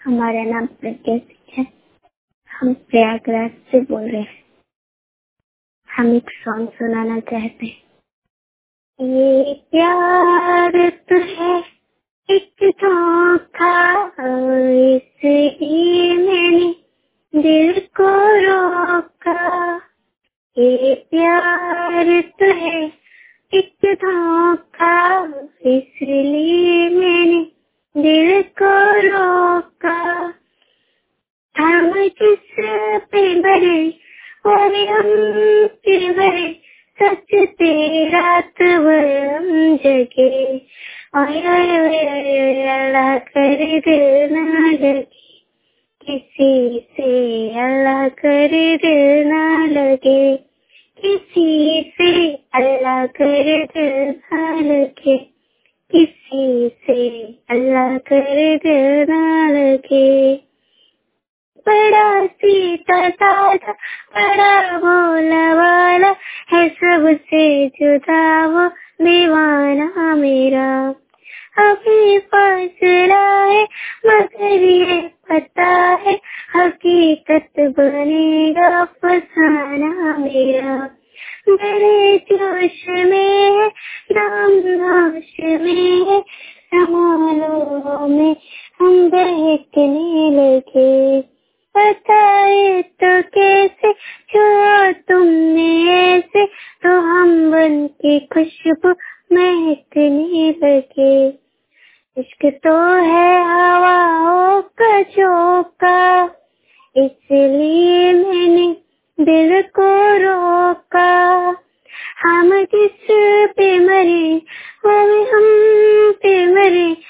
हमारा नाम प्रज्ञा सिंह है। हम प्रयागराज से बोल रहे हैं। हम एक सॉन्ग सुनाना चाहते हैं। ये प्यार तो है एक धोखा, इसलिए मैंने दिल को रोका। ये प्यार तो है एक धोखा, इसलिए मैंने दिल को रोका। हम किस पे मरे और हम पे मरे, सच तेरा हम जगे। अल्लाह करे दिल ना लगे किसी से, अल्लाह करे दिल ना लगे किसी से, अल्लाह करे दिल ना लगे किसी से, अल्लाह करे दिल ना लगे। बड़ा सीता साधा बड़ा भोला वाला है, सबसे जुदा वो दीवाना मेरा। अभी फासला है मगर ये पता है, हकीकत बनेगा फसाना मेरा। बड़े जोश में है नाम होश में है, समालों में हम बहकने लगे। बताए तो कैसे छुआ तुमने ऐसे, तो हम बन के खुशबू महकने लगे। इश्क तो है हवाओं का झोंका, इसलिए मैंने दिल को रोका। हम किस पे मरे, हम पे मरे,